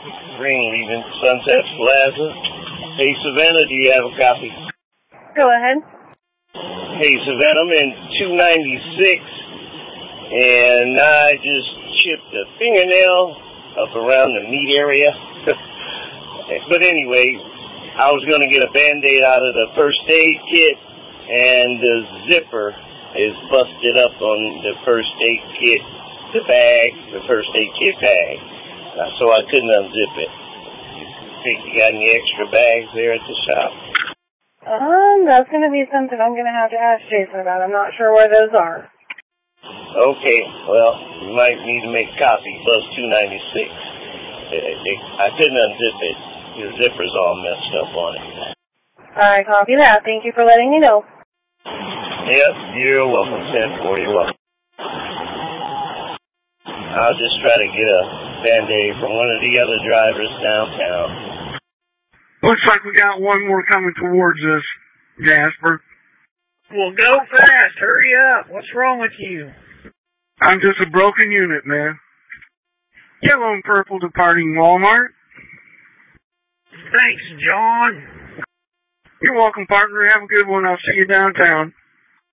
Green leaving Sunset Plaza. Hey, Savannah, do you have a copy? Go ahead. Hey, Savannah, I'm in 296, and I just chipped a fingernail up around the meat area. But anyway, I was going to get a Band-Aid out of the first aid kit, and the zipper is busted up on the first aid kit, the first aid kit bag, so I couldn't unzip it. Think you got any extra bags there at the shop? That's going to be something I'm going to have to ask Jason about. I'm not sure where those are. Okay, well, you might need to make a copy, plus 296. I couldn't unzip it. The zipper's all messed up on it. All right, copy that. Thank you for letting me know. Yep, you're welcome, 10-4, you're welcome. I'll just try to get a Band-Aid from one of the other drivers downtown. Looks like we got one more coming towards us, Jasper. Well, go fast. Hurry up. What's wrong with you? I'm just a broken unit, man. Yellow and purple departing Walmart. Thanks, John. You're welcome, partner. Have a good one. I'll see you downtown.